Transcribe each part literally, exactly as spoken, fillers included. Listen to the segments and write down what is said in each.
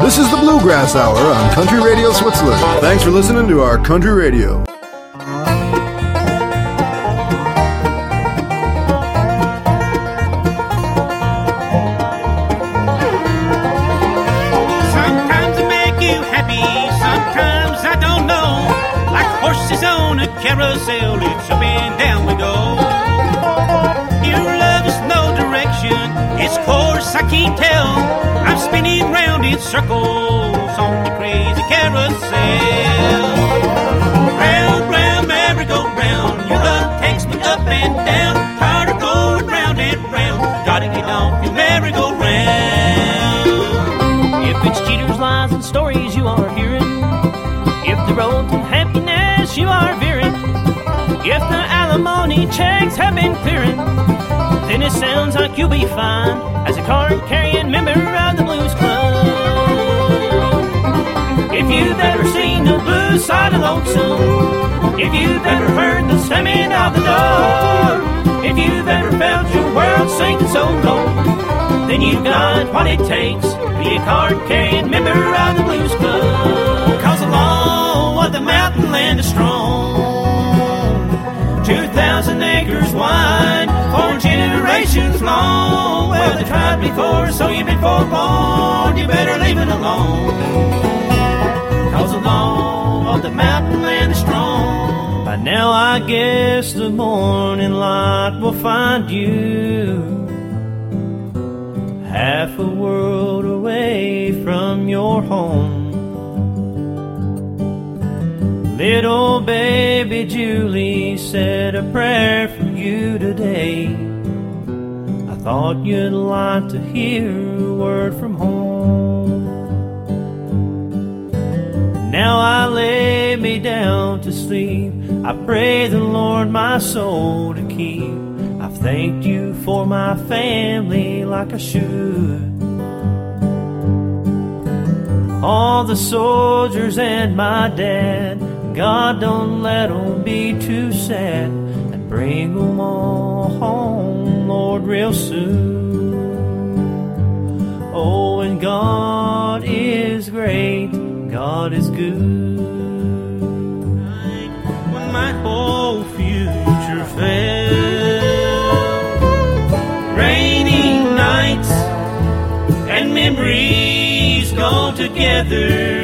This is the Bluegrass Hour on Country Radio Switzerland. Thanks for listening to our Country Radio. Sometimes they make you happy, sometimes I don't know. Like horses on a carousel, it's up and down we go. Your love is no direction, its course I can't tell. I'm spinning round in circles on the crazy carousel. Round, round, merry-go-round, your love takes me up and down. Tired of going round and round, gotta get off your merry-go-round. If it's cheaters, lies, and stories you are hearing, if the road to happiness you are veering, if the alimony checks have been clearing, then it sounds like you'll be fine as a card-carrying member of the Blues Club. If you've ever seen the blues side of lonesome, if you've ever heard the slamming of the door, if you've ever felt your world sinking so low, then you've got what it takes to be a card-carrying member of the Blues Club. 'Cause the law of the mountain land is strong, two thousand acres wide, four generations long. Well, they tried before, so you've been forewarned. You better leave it alone. 'Cause the law of the mountain land is strong. By now I guess the morning light will find you half a world away from your home. Little baby Julie said a prayer for you today. I thought you'd like to hear a word from home. Now I lay me down to sleep. I pray the Lord my soul to keep. I've thanked you for my family like I should. All the soldiers and my dad, God, don't let them be too sad, and bring them all home, Lord, real soon. Oh, and God is great, God is good. When my whole future fell, rainy nights and memories go together.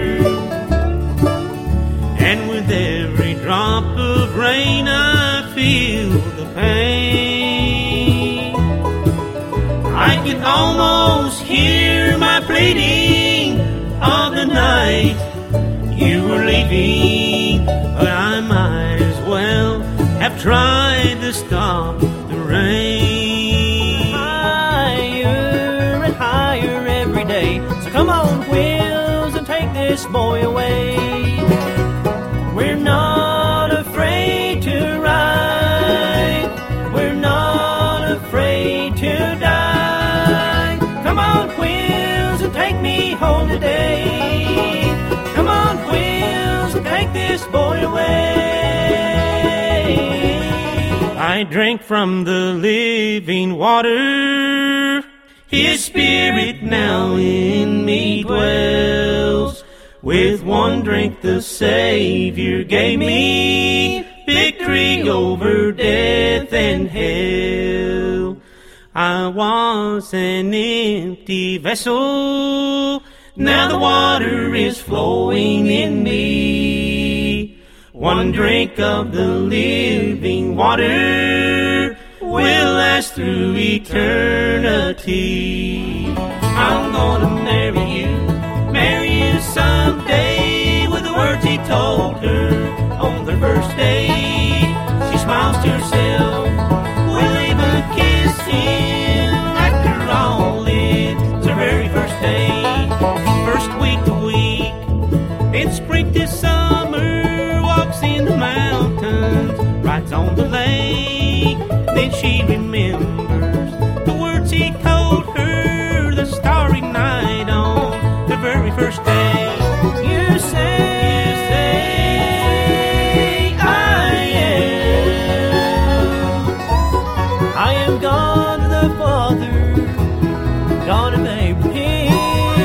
Every drop of rain I feel the pain. I can almost hear my pleading of the night you were leaving, but I might as well have tried to stop the rain. Higher and higher every day, so come on wheels and take this boy away. We're not afraid to ride, we're not afraid to die. Come on, wheels, and take me home today. Come on, wheels, and take this boy away. I drank from the living water, His Spirit now in me dwells. With one drink the Savior gave me victory over death and hell. I was an empty vessel, now the water is flowing in me. One drink of the living water will last through eternity. I'm gonna marry you, marry you someday, with the words he told her on their first date. She smiles to herself, will even kiss him. After all, it's her very first day. First week to week, in spring to summer, walks in the mountains, rides on the lake. Then she remembers the words he told her the starry night on the very first day. You say, you say, I am, I am God the Father, God of Abraham.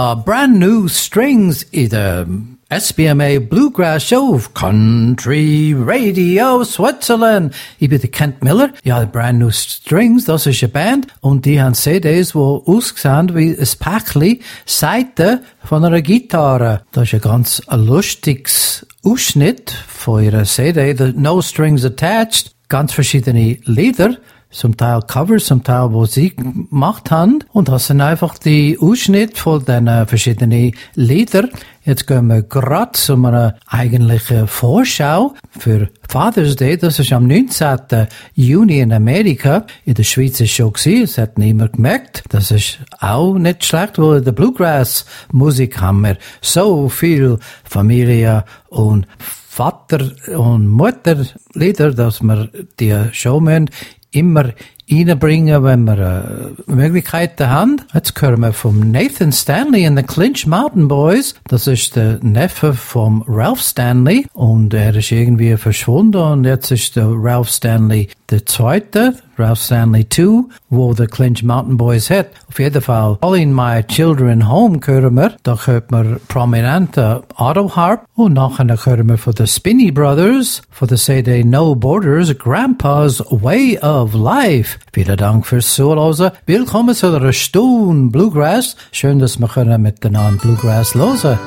Ja, brand new strings i the S B M A Bluegrass Show of Country Radio Switzerland. Ich bin der Kent Miller. Ja, brand new strings, das ist eine Band. Und die haben C Ds, die ausgesehen wie ein Päckchen Seiten von einer Gitarre. Das ist ein ganz lustiges Ausschnitt von ihrer C D, the No Strings Attached. Ganz verschiedene Lieder. Zum Teil Covers, zum Teil, wo sie gemacht haben. Und das sind einfach die Ausschnitte von den äh, verschiedenen Liedern. Jetzt gehen wir gerade zu einer eigentlichen Vorschau für Father's Day. Das ist am neunzehnten Juni in Amerika. In der Schweiz ist schon gewesen. Es hat niemand gemerkt. Das ist auch nicht schlecht, weil in der Bluegrass-Musik haben wir so viel Familie und Vater- und Mutterlieder, dass wir die Show müssen immer reinbringen, wenn wir äh, Möglichkeiten haben. Jetzt hören wir vom Nathan Stanley und den Clinch Mountain Boys. Das ist der Neffe vom Ralph Stanley und er ist irgendwie verschwunden und jetzt ist der Ralph Stanley der Zweite, Ralph Stanley zwei, wo der Clinch Mountain Boys hat. Auf jeden Fall Calling My Children Home hören wir. Da hört man prominente Auto Harp und nachher hören wir von den Spinney Brothers, von der C D No Borders, Grandpa's Way of Life. Vielen Dank fürs Zuhören. Willkommen zu einer Stunde Bluegrass. Schön, dass wir können miteinander Bluegrass hören.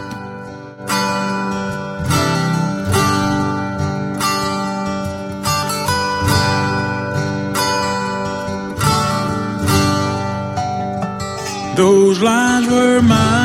Those lines were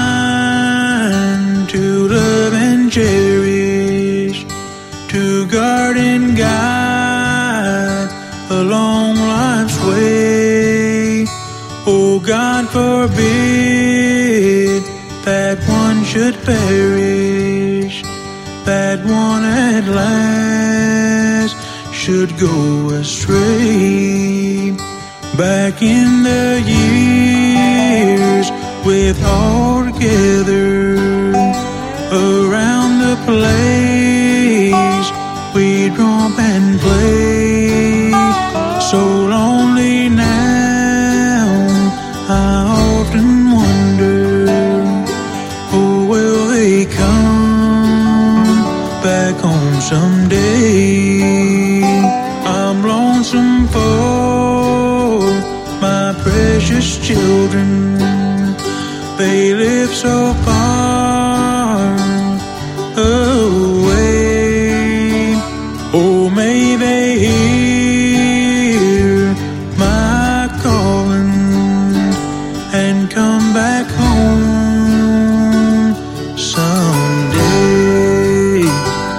mine to love and cherish, to guard and guide along life's way. Oh, God forbid that one should perish, that one at last should go astray. Back in the years, with all together around the place, we'd romp and play. So lonely now, I often wonder, oh, will they come back home someday? I'm lonesome for my precious children. They live so far away. Oh, may they hear my calling and come back home someday.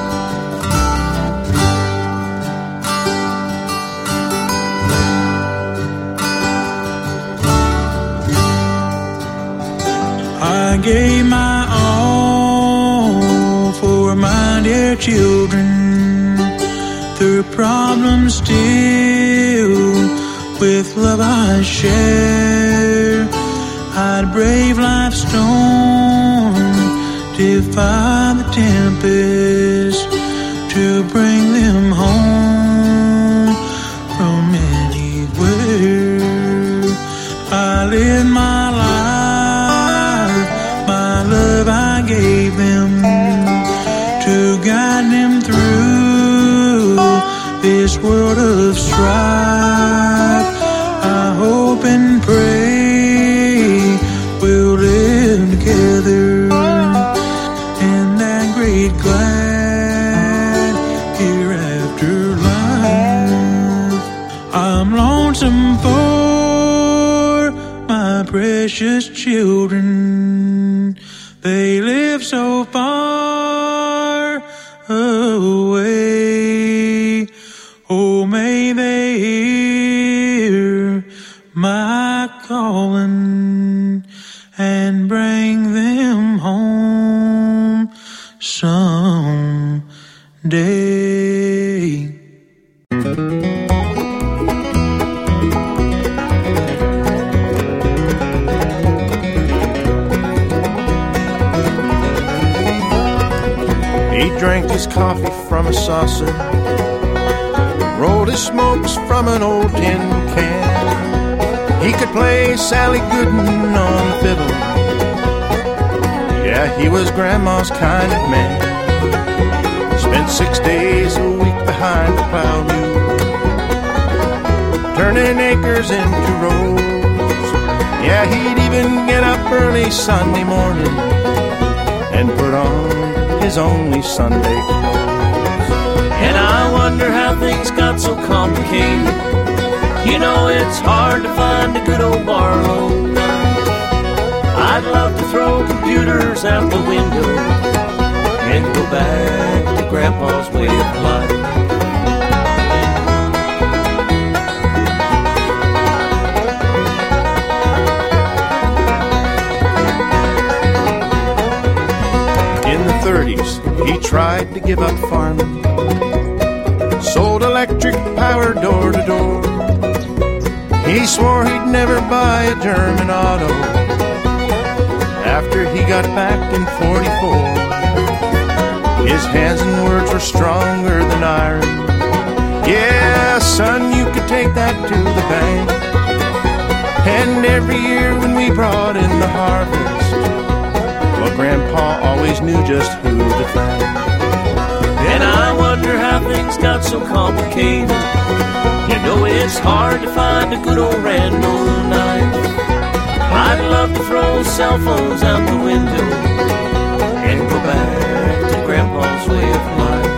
I gave my all for my dear children, through problems still, with love I share. I'd brave life's storm, defy the tempest, to bring them home from anywhere. I lived my life, my love I gave them, to guide them through this world of strife. I hope and pray we'll live together in that great glad hereafter life. I'm lonesome for my precious children. They live so far away. Oh, may they hear my calling and bring them home someday. He drank his coffee from a saucer, rolled his smokes from an old tin can. He could play Sally Gooden on the fiddle, Yeah, he was Grandma's kind of man. Spent six days a week behind the plow mule, turning acres into rows. Yeah, he'd even get up early Sunday morning and put on his only Sunday clothes. And I wonder how things got so complicated. You know, it's hard to find a good old Barlow. I'd love to throw computers out the window and go back to Grandpa's way of life. In the thirties, he tried to give up farming, sold electric power door to door. He swore he'd never buy a German auto after he got back in forty-four. His hands and words were stronger than iron. Yeah, son, you could take that to the bank. And every year when we brought in the harvest, well, Grandpa always knew just who to thank. And I wonder how things got so complicated. You know, it's hard to find a good old Randall knife. I'd love to throw cell phones out the window and go back to Grandpa's way of life.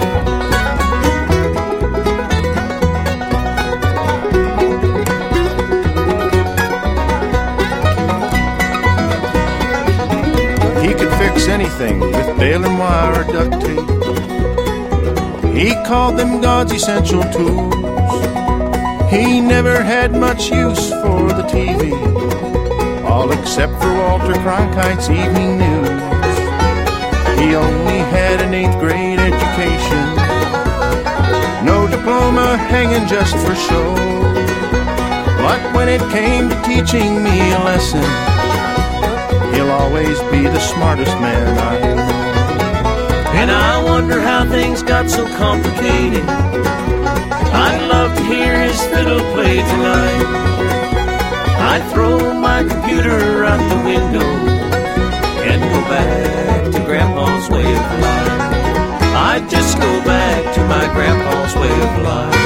He could fix anything with bale and wire or duct tape. He called them God's essential tools. He never had much use for the T V, all except for Walter Cronkite's evening news. He only had an eighth grade education, no diploma hanging just for show. But when it came to teaching me a lesson, he'll always be the smartest man I know. And I wonder how things got so complicated. I'd love to hear his fiddle play tonight. I'd throw my computer out the window and go back to Grandpa's way of life. I'd just go back to my Grandpa's way of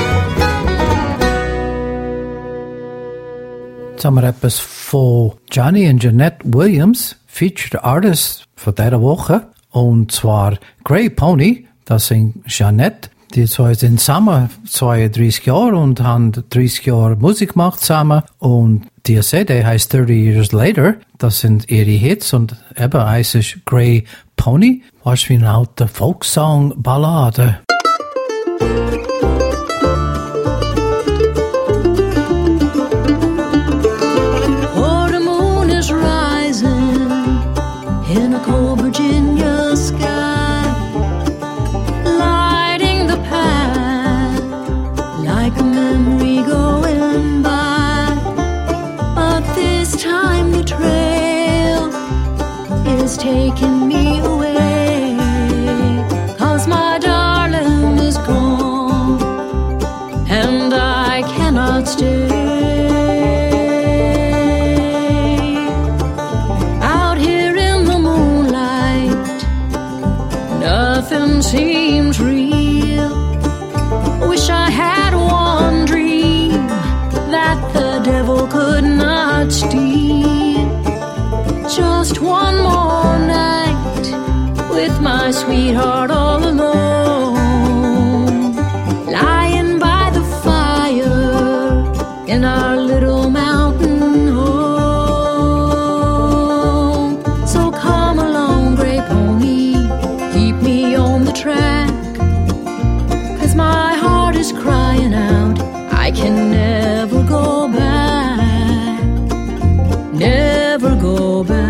life. Jetzt haben wir etwas von Johnny und Jeanette Williams, Featured Artist für diese Woche. Und zwar Grey Pony, das sind Jeanette. Die zwei sind zusammen zweiunddreißig Jahre und haben dreißig Jahre Musik gemacht zusammen. Und die C D heißt thirty Years Later. Das sind ihre Hits und eben heisst es Grey Pony. Was wie eine alte Folksong-Ballade. Oh, the moon is rising in a cold Virginia sky, lighting the path like a memory going by. But this time the trail is taking me away, 'cause my darling is gone and I cannot stay. Nothing seems real. Wish I had one dream that the devil could not steal. Just one more night with my sweetheart all alone, lying by the fire in our little mountain home. So come along, Grey Pony, keep me on the track, 'cause my heart is crying out, I can never go back, never go back.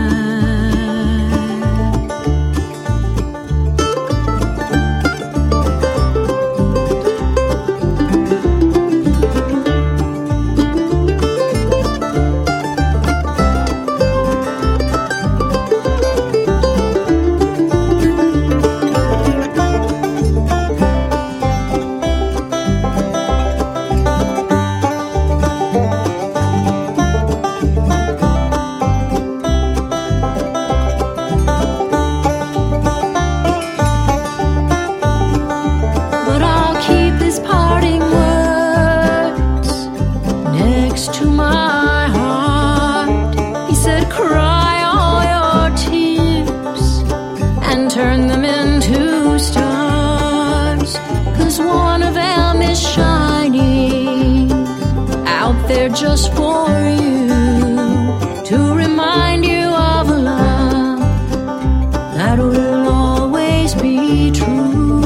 Cause one of them is shining out there just for you, to remind you of a love that will always be true.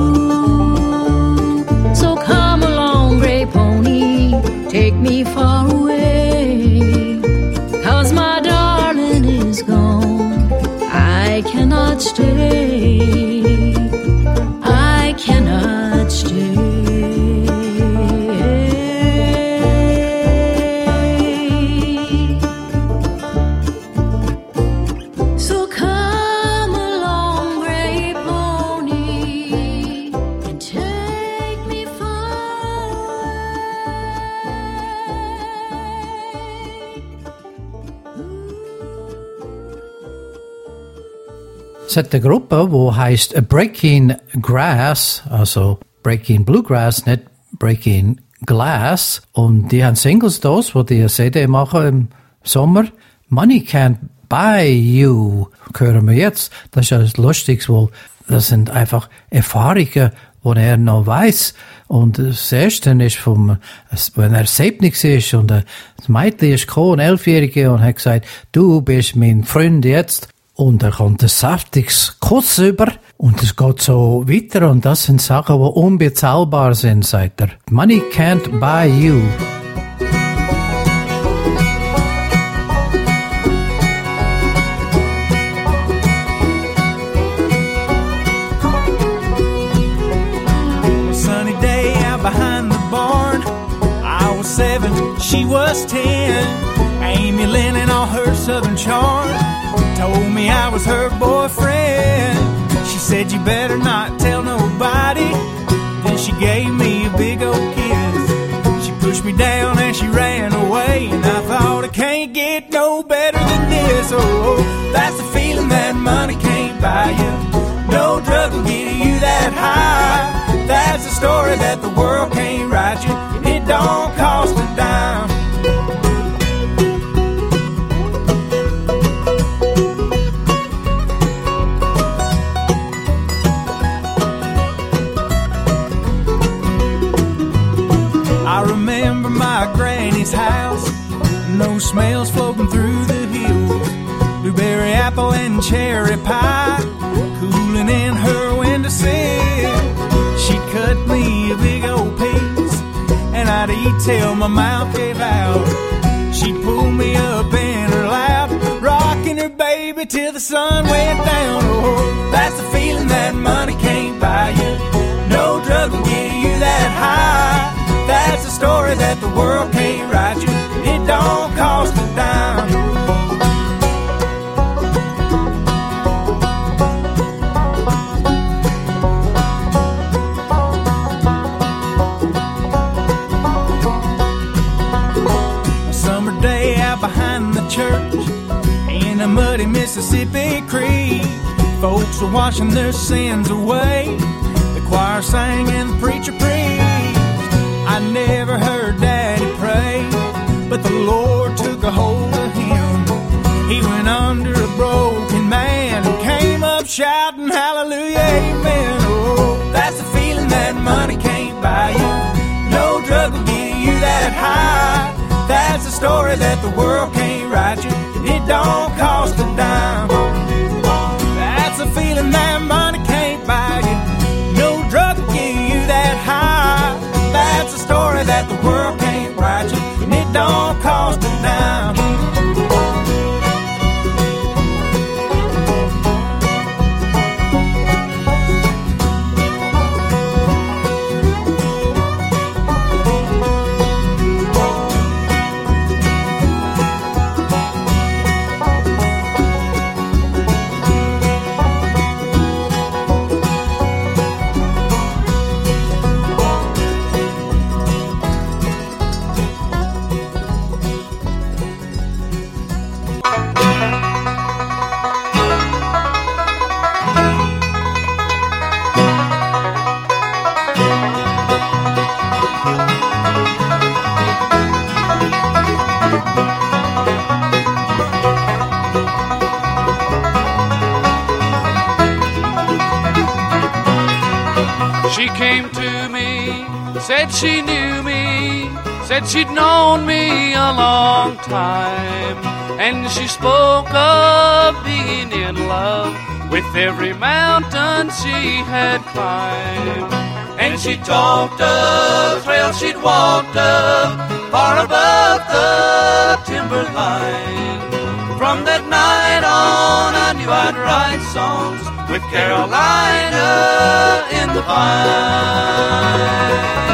So come along, gray pony, take me far away, cause my darling is gone, I cannot stay, I cannot stay. So come along, gray pony, and take me far Sette Gruppe, wo heißt Breaking Grass, also Breaking Bluegrass, nicht Breaking Glass. Und die haben Singles das, wo die eine C D machen im Sommer. Money Can't Buy You, hören wir jetzt. Das ist ja das Lustigste, wo das sind einfach Erfahrungen, die er noch weiss. Und das Erste ist vom, wenn er siebzig ist und das Mädchen ist gekommen, ein Elfjährige, und hat gesagt, du bist mein Freund jetzt. Und er kommt ein saftiges Kuss über und es geht so weiter, und das sind Sachen, die unbezahlbar sind, sagt er. Money can't buy you. Sunny day out behind the barn, I was seven, she was ten. Amy Lynn and all her southern charm told me I was her boyfriend. She said you better not tell nobody. Then she gave me a big old kiss. She pushed me down and she ran away, and I thought it can't get no better than this. Oh, that's the feeling that money can't buy you. No drug will get you that high. That's the story that the world can't write you. It don't cost a dime. I remember my granny's house, no smells floating through the hills, blueberry apple and cherry pie cooling in her windowsill. She'd cut me a big old piece and I'd eat till my mouth gave out. She'd pull me up in her lap, rocking her baby till the sun went down. Oh, that's the feeling that money can't buy you. No drug will get you that high. That's a story that the world can't write you. It don't cost a dime. A summer day out behind the church in a muddy Mississippi Creek, folks were washing their sins away. The choir sang and the preacher preached. I never heard Daddy pray, but the Lord took a hold of him. He went under a broken man and came up shouting, hallelujah, amen. Oh, that's the feeling that money can't buy you. No drug will get you that high. That's the story that the world can't write you. It don't cost a dime. That's the feeling that money can't buy you. No drug will get you that high. That's a story that the world can't write you, and it don't cost a dime. came to me, said she knew me, said she'd known me a long time, and she spoke of being in love with every mountain she had climbed. And she talked of trails she'd walked up far above the timberline. From that night on I knew I'd write songs with Carolina in the pine.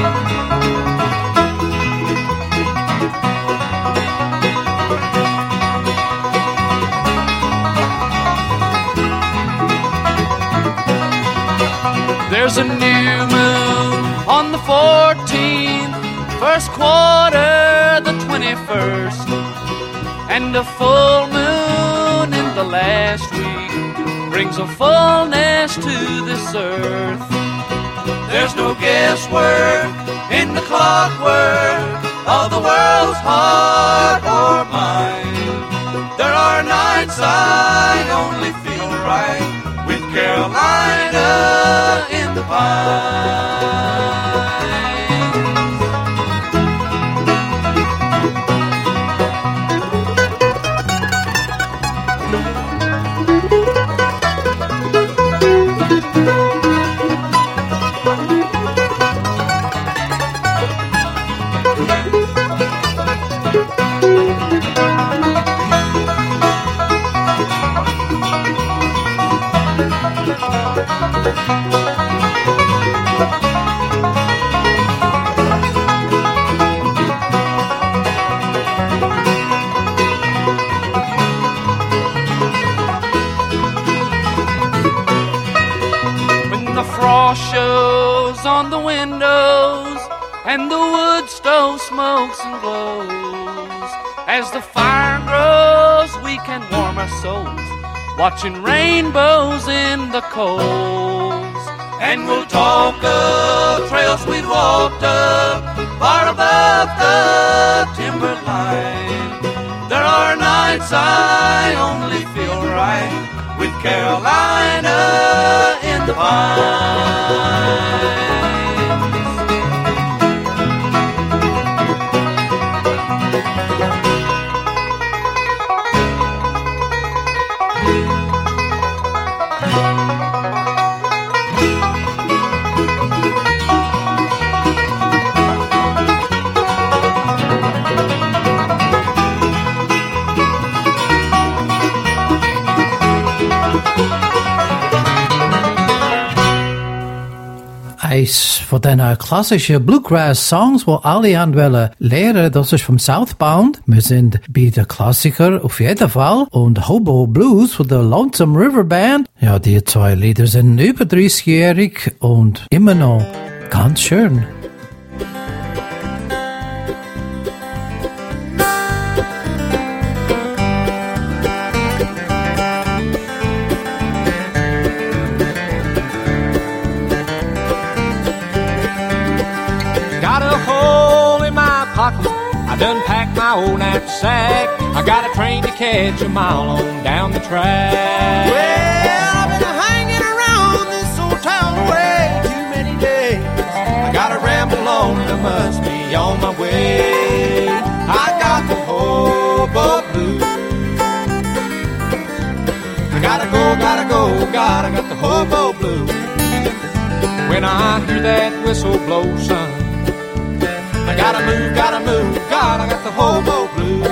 There's a new moon on the fourteenth, first quarter the twenty-first, and a full moon in the last week brings a fullness to this earth. There's no guesswork in the clockwork of the world's heart or mind. There are nights I only feel right with Carolina in the pines. Shows on the windows and the wood stove smokes and glows. As the fire grows we can warm our souls watching rainbows in the coals. And we'll talk of trails we'd walked up far above the timberline. There are nights I only feel right with Carolina in the pines. Eis von den klassischen Bluegrass-Songs, wo alle anwählen lehren, das ist vom Southbound. Wir sind bei den Klassiker auf jeden Fall. Und Hobo Blues von der Lonesome River Band. Ja, die zwei Lieder sind über dreißigjährig und immer noch ganz schön. I done packed my old knapsack. I got a train to catch a mile on down the track. Well, I've been hanging around this old town way too many days. I gotta ramble on and I must be on my way. I got the hobo blues. I gotta go, gotta go, gotta got the hobo blues. When I hear that whistle blow, son, I gotta move, gotta move, God, I got the hobo blues.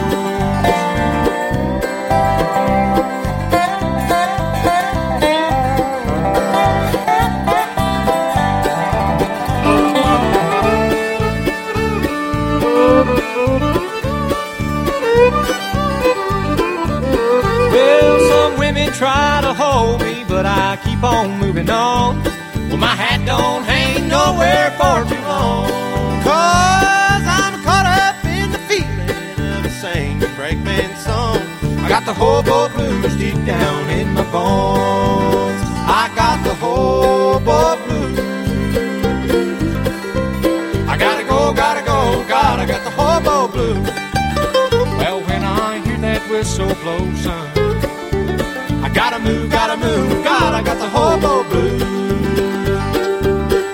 Well, some women try to hold me, but I keep on moving on. Well, my hat don't hang nowhere for too long. Cause I'm caught up in the feeling of a singing breakman song. I got the hobo blues deep down in my bones. I got the hobo blues. I gotta go, gotta go, God, I got the hobo blues. Well, when I hear that whistle blow, son, I gotta move, gotta move, God, I got the hobo blues.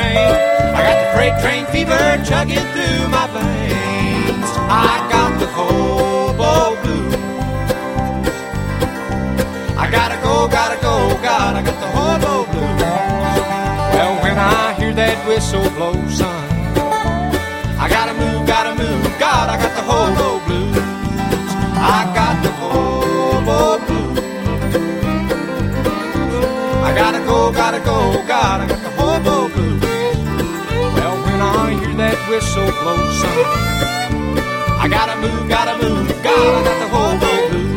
train. I got the freight train fever chugging through my veins. I got the hobo blues. I gotta go, gotta go, God, I got the hobo blues. Well, when I hear that whistle blow, son, I gotta move, gotta move, God, I got the hobo blues. I got the hobo blues. I gotta go, gotta go, God, I got the hobo blues. Well, when I hear that whistle blow, son, I gotta move, gotta move, God, I got the hobo blues.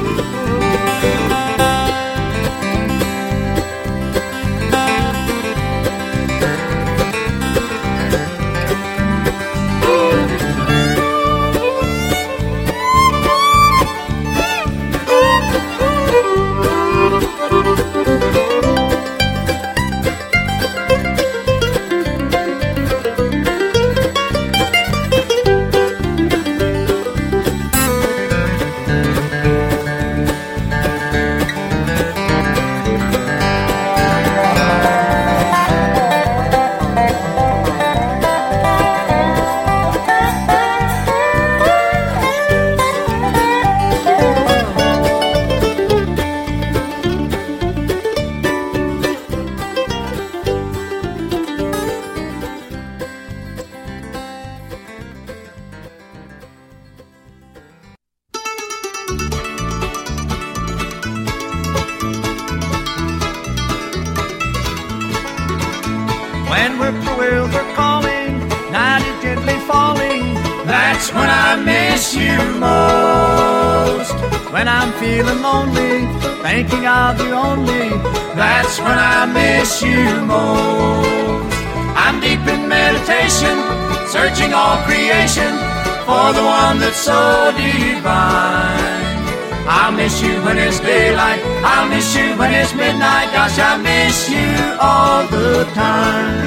When whippoorwills are calling, night is gently falling, that's when I miss you most. When I'm feeling lonely, thinking of you only, that's when I miss you most. I'm deep in meditation, searching all creation for the one that's so divine. I'll miss you when it's daylight, I'll miss you when it's midnight, gosh, I miss you all the time.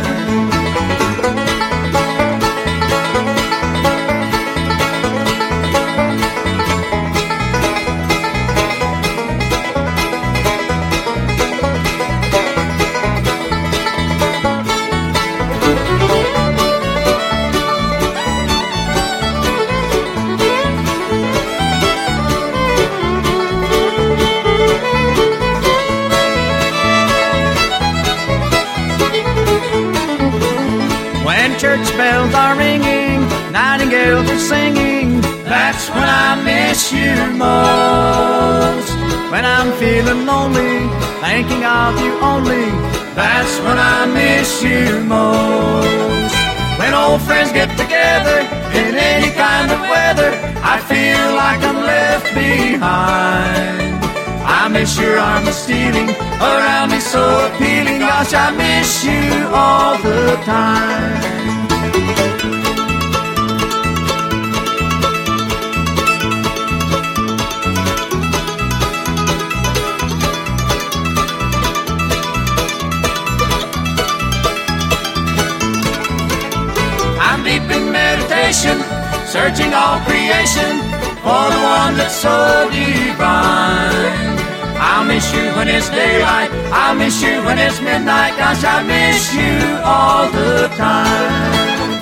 Church bells are ringing, nightingales are singing, that's when I miss you most. When I'm feeling lonely, thinking of you only, that's when I miss you most. When old friends get together, in any kind of weather, I feel like I'm left behind. I miss your arms stealing around me so appealing, gosh, I miss you all the time. I'm deep in meditation, searching all creation for the one that's so divine. I'll miss you when it's daylight, I'll miss you when it's midnight, gosh, I miss you all the time.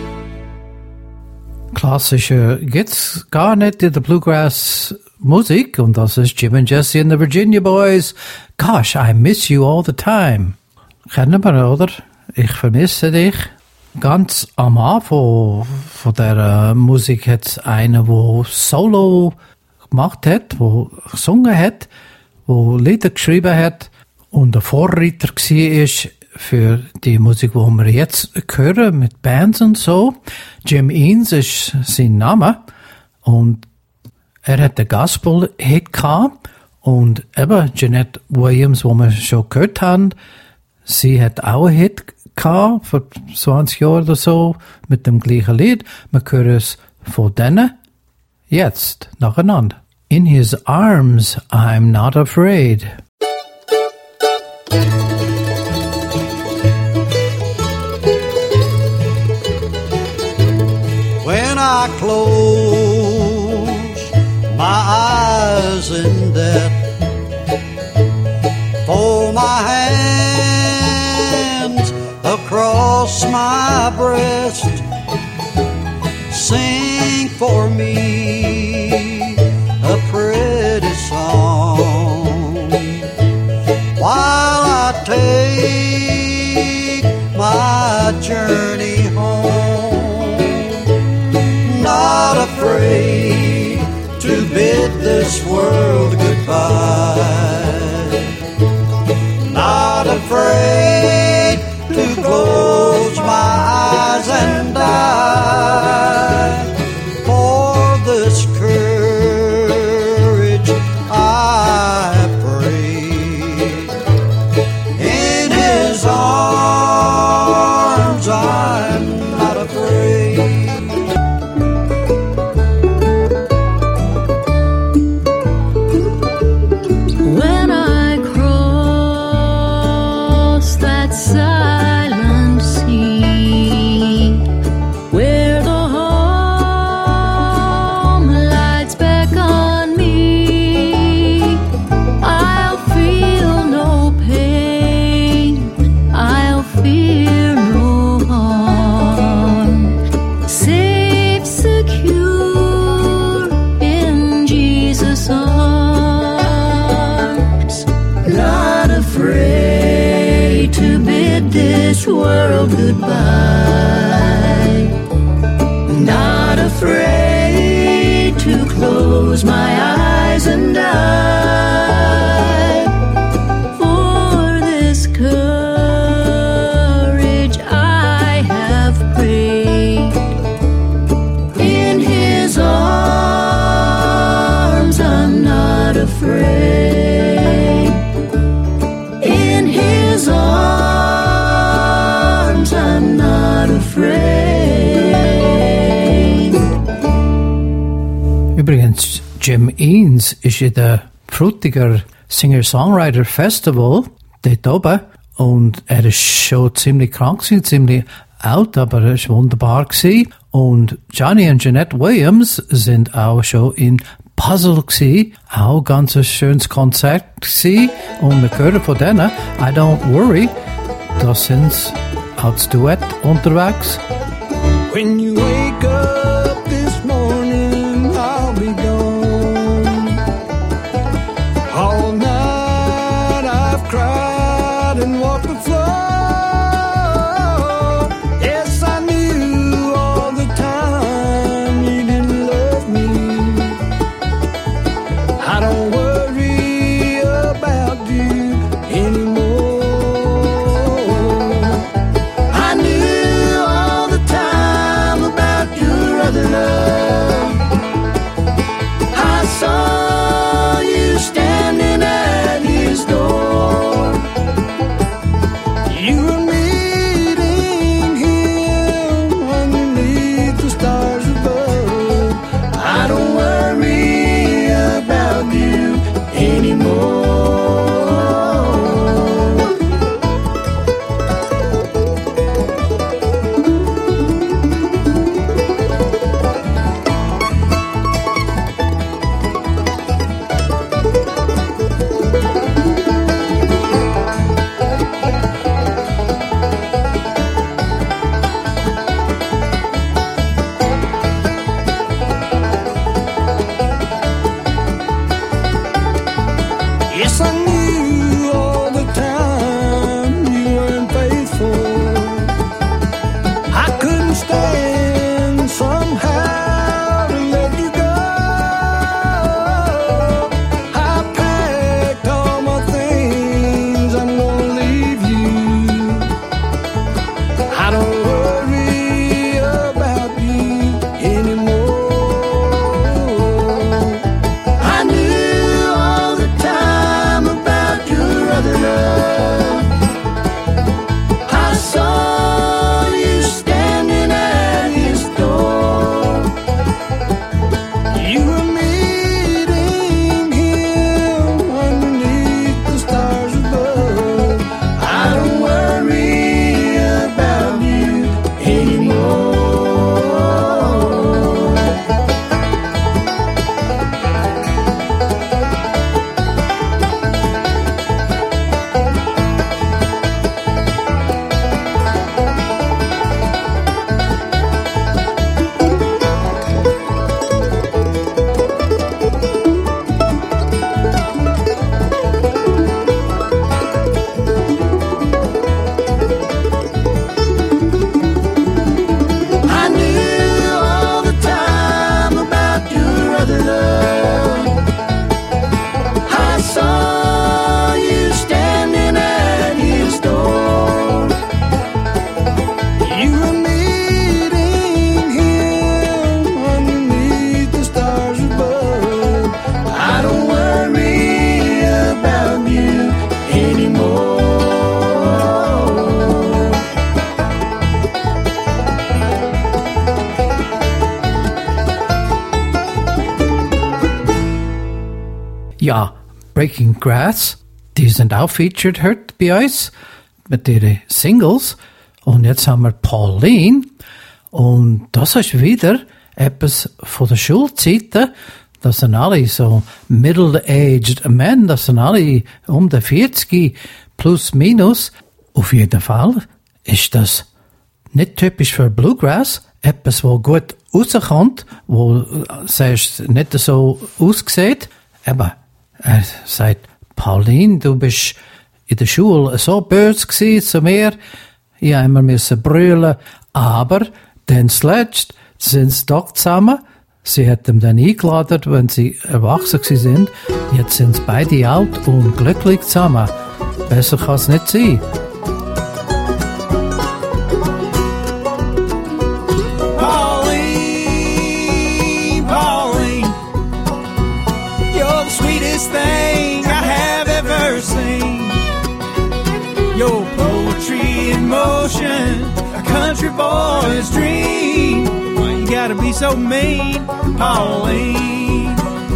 Klassische geht's gar nicht in der Bluegrass Musik, und das ist Jim and Jesse and the Virginia Boys. Gosh, I miss you all the time. Kennen wir, oder? Ich vermisse dich. Ganz am Anfang von der Musik hat es einen, der Solo gemacht hat, der gesungen hat, der Lieder geschrieben hat und ein Vorreiter war für die Musik, die wir jetzt hören, mit Bands und so. Jim Eanes ist sein Name und er hat einen Gospel-Hit gehabt und eben Jeanette Williams, wo wir schon gehört haben, sie hat auch einen Hit gehabt, vor zwanzig Jahren oder so, mit dem gleichen Lied. Wir hören es von denen jetzt nacheinander. In his arms, I'm not afraid. When I close my eyes in death, fold my hands across across my breast. Sing for me a pretty song while I take my journey home. Not afraid to bid this world goodbye. Not afraid to close my eyes and die. For this courage I pray. In His arms I'm not afraid. When I cross that silent sea, where the home lights beckon me, I'll feel no pain, I'll fear no harm, safe, secure in Jesus' arms. Not afraid to bid this world goodbye. Not afraid to close my eyes and die. For this courage I have prayed. In His arms I'm not afraid. In His arms I'm not afraid. Übrigens, Jim Eanes ist in der Frutiger Singer-Songwriter Festival dort oben und er ist schon ziemlich krank gewesen, ziemlich alt, aber er ist wunderbar gewesen. Und Johnny und Jeanette Williams sind auch schon in Puzzle gewesen, auch ganz ein schönes Konzert gewesen. Und wir hören von denen I Don't Worry, da sind sie als Duett unterwegs. When you wake up this morning, I'll be gone. All night I've cried and walked the floor. Yes, I knew all the time you didn't love me. I don't worry about you anymore. I knew all the time Ja, Breaking Grass, die sind auch featured heute bei uns mit ihren Singles. Und jetzt haben wir Pauline. Und das ist wieder etwas von der Schulzeiten. Das sind alle so middle-aged men. Das sind alle um die vierzig plus minus. Auf jeden Fall ist das nicht typisch für Bluegrass. Etwas, wo gut rauskommt, wo sagst, nicht so aussieht. Aber er sagt, Pauline, du bist in der Schule so böse gewesen zu mir. Ich habe immer müssen brüllen. Aber dann zuletzt sind sie doch zusammen. Sie hat ihm dann eingeladen, wenn sie erwachsen sind. Jetzt sind sie beide alt und glücklich zusammen. Besser kann es nicht sein. Pauline, Pauline, you're the sweetest thing I have ever seen. Your poetry in motion, a country boy's dream. Why you gotta be so mean, Pauline?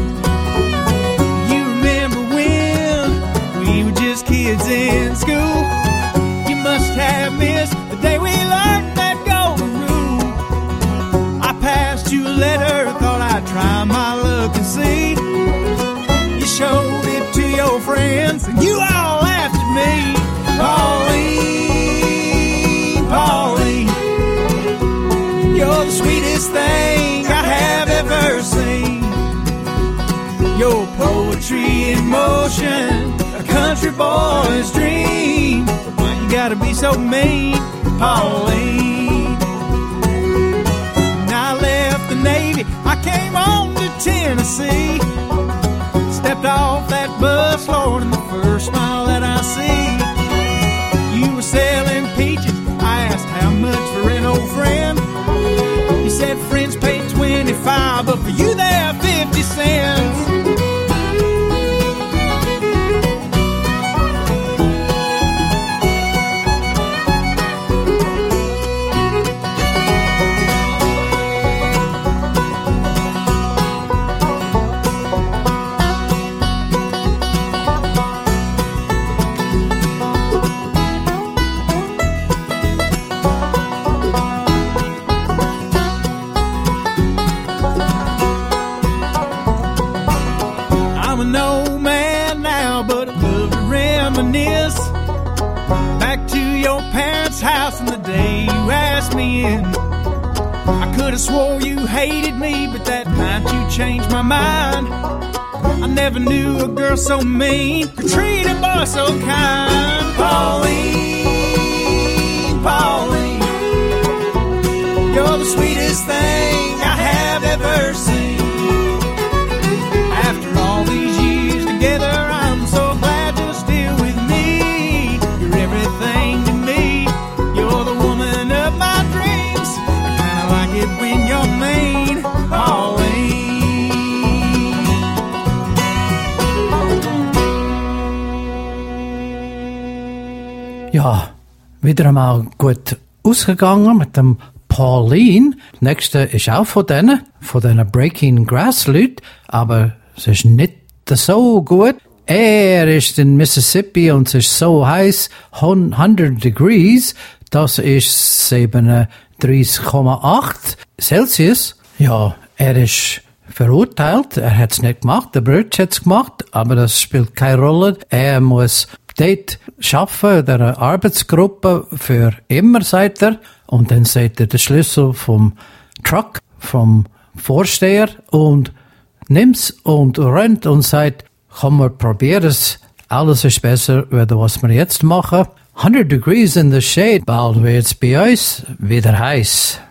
You remember when we were just kids in school? You must have missed the day we learned that golden rule. I passed you a letter, thought I'd try my luck and see. You showed it to your friends, and you all laughed at me. Pauline, Pauline, you're the sweetest thing I have ever seen. Your poetry in motion, a country boy's dream. Why you gotta be so mean, Pauline? When I left the Navy, I came on to Tennessee. Stepped off that bus, Lord, and the first smile that I see, you were selling peaches. I asked how much for an old friend. You said friends pay twenty-five, but for you they're fifty cents. Back to your parents' house and the day you asked me in. I could have swore you hated me, but that night you changed my mind. I never knew a girl so mean could treat a boy so kind. Pauline, Pauline, you're the sweetest thing I have ever seen. After all these years together, I'm so glad you're still with me. You're everything to me. You're the woman of my dreams. I kinda like it when you're mean, Pauline. Ja, wieder einmal gut ausgegangen mit dem Pauline. Das nächste ist auch von denen, von diesen Breaking Grass Leuten, aber es ist nicht so gut. Er ist in Mississippi und es ist so heiß, hundert Degrees, das ist siebenunddreißig Komma acht Celsius. Ja, er ist verurteilt, er hat es nicht gemacht, der Bridge hat es gemacht, aber das spielt keine Rolle. Er muss dort arbeiten, der Arbeitsgruppe für immer, sagt er, und dann sagt er den Schlüssel vom Truck, vom Vorsteher und nimmt's und rennt und sagt, komm, wir probieren es. Alles ist besser, als was wir jetzt machen. hundert Degrees in the shade. Bald wird's bei uns wieder heiß.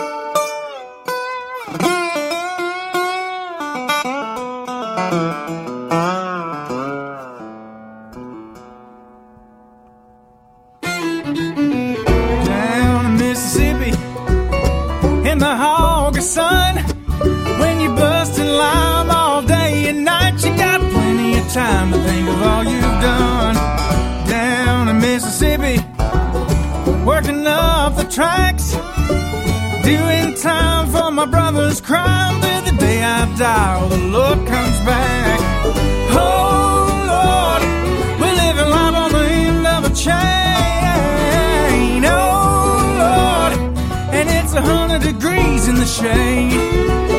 Down in Mississippi, in the August sun, when you bust in lime all day and night, you got plenty of time to think of all you've done. Down in Mississippi, working up the tracks, doing time for my brother's crime. Till the day I die, oh, the Lord comes back. Oh Lord, we're living life on the end of a chain. Oh Lord, and it's a hundred degrees in the shade.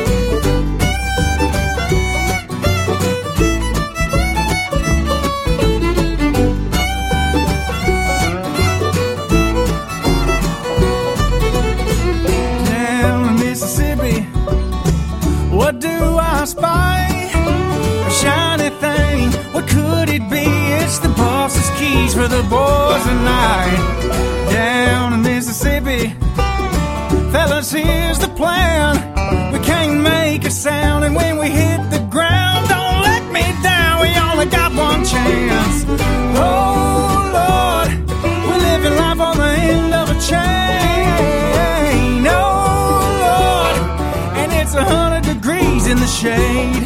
What do I spy? A shiny thing, what could it be? It's the boss's keys for the boys tonight. Down in Mississippi, fellas, here's the plan. We can't make a sound, and when we hit the ground, don't let me down, we only got one chance. Oh Lord, we're living life on the end of a chain. Oh Lord, and it's a hundred degrees in the shade.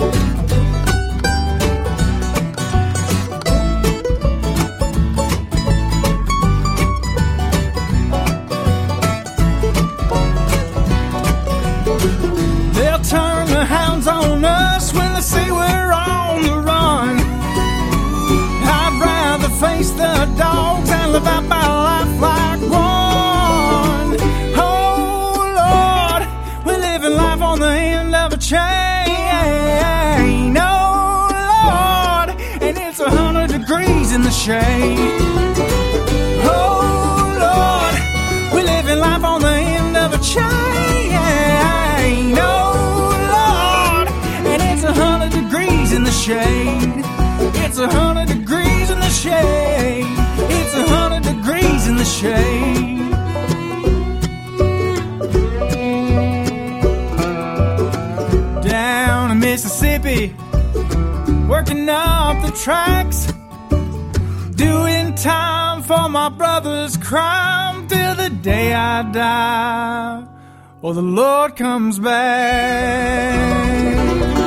They'll turn the hounds on us when they see we're on the run. I'd rather face the dogs and live out my life like one. Oh Lord, we're living life on the end of a chain. Oh Lord, and it's a hundred degrees in the shade. Oh Lord, we're living life on the end of a chain. Oh Lord, and it's a hundred degrees in the shade. It's a hundred degrees in the shade. It's a hundred degrees in the shade. Down in Mississippi, working up the tracks, doing time for my brother's crime till the day I die or the Lord comes back.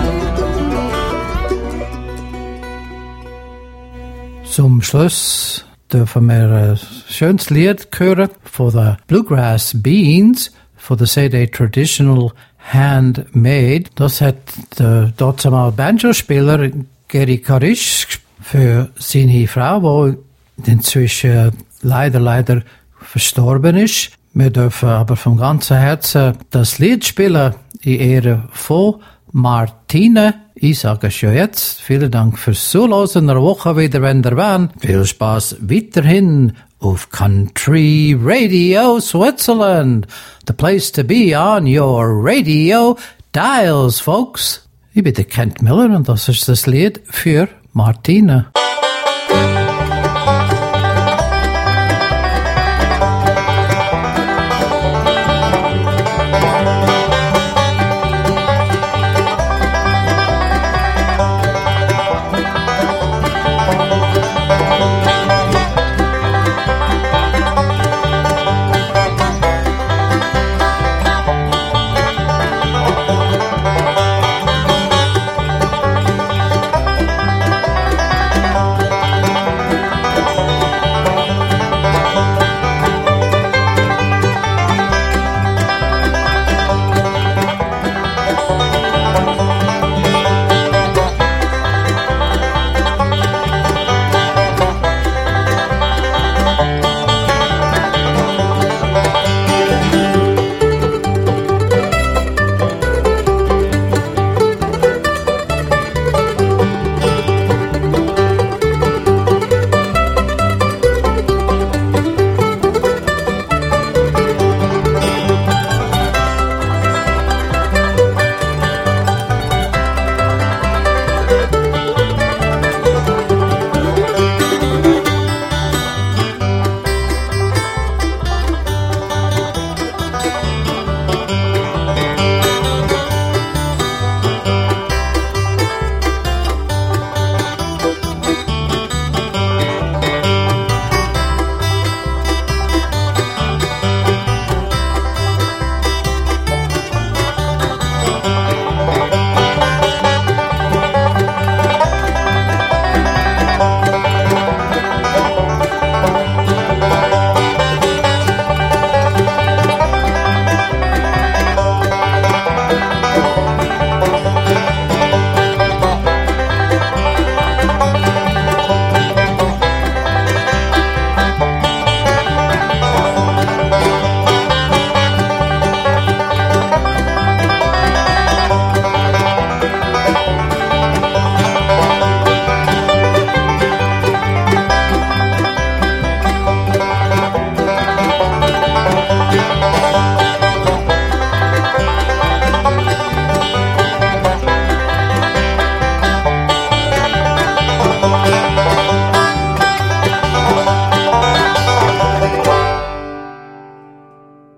Zum Schluss dürfen wir ein schönes Lied hören von den Bluegrass Beans, von der C D Traditional Handmade. Das hat der dort einmal Banjo-Spieler Gary Karish für seine Frau, die inzwischen leider, leider verstorben ist. Wir dürfen aber vom ganzen Herzen das Lied spielen in Ehre von Martine. Ich sage es schon jetzt. Vielen Dank fürs Zuhören. In einer Woche wieder, wenn ihr wollt. Viel Spaß weiterhin auf Country Radio Switzerland. The place to be on your radio dials, folks. Ich bin der Kent Miller und das ist das Lied für Martine.